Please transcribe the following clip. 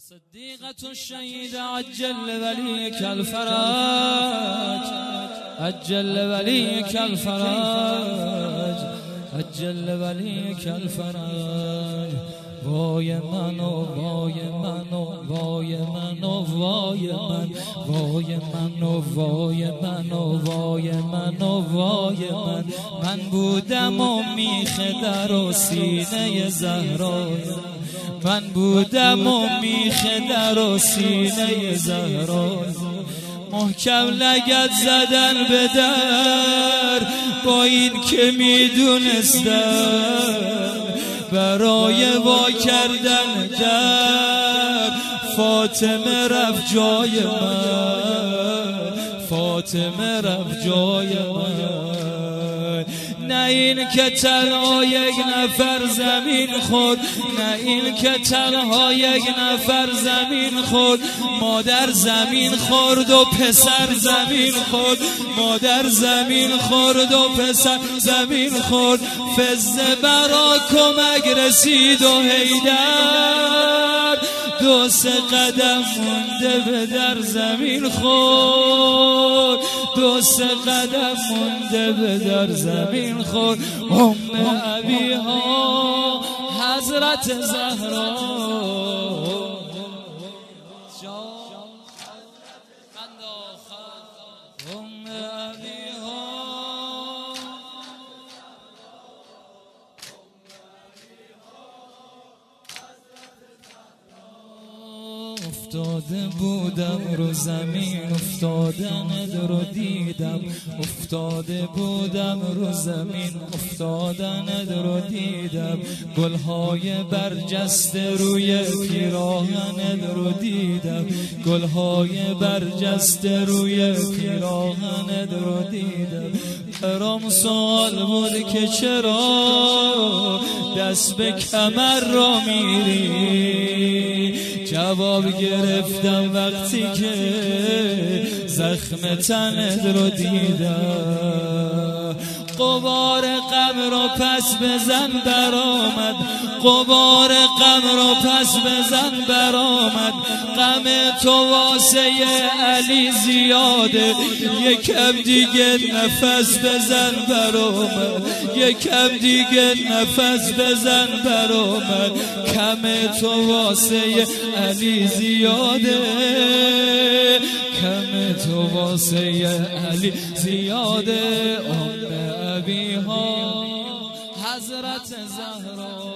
صديقة الشهيد عجل وليك الفرج، عجل وليك الفرج، عجل وليك الفرج. وای منو وای منو وای منو وای من، وای منو وای منو وای منو وای من بودم و میخ در و سینه زهرا، من بودم و میخ در و سینه زهرا. محکم لگد زدن به در با این که میدونستم برای وا کردن در فاطمه رفت جای من، فاطمه رفت جای من. نه این که تنها یک نفر زمین خورد، نه این که تنها یک نفر زمین خورد، مادر زمین خورد و پسر زمین خورد، مادر زمین خورد و پسر زمین خورد. فزه برا کمک رسید و حیدر دو سه قدم مونده به در زمین خورد، دو سه قدم مونده به در زمین خورد. ام ابیها حضرت زهرا ام ابیها افتاده بودم رو زمین، افتادنت رو دیدم، افتاده بودم رو زمین، افتادنت رو دیدم. گلهای برجسته روی پیراهنت رو دیدم، گلهای برجسته روی پیراهنت رو دیدم. برام سوال بود که چرا دست به کمر را میری، جواب گرفتم وقتی که زخم تنت رو دیدم. غبار غم رو پس بزن برآمد، غبار غم رو پس بزن برآمد. غم تو واسه علی زیاده، یکم دیگه نفس بزن برآمد، یکم دیگه نفس بزن برآمد. کم تو واسه علی زیاده، کم تو واسه علی زیاده. ام ابیها حضرت زهرا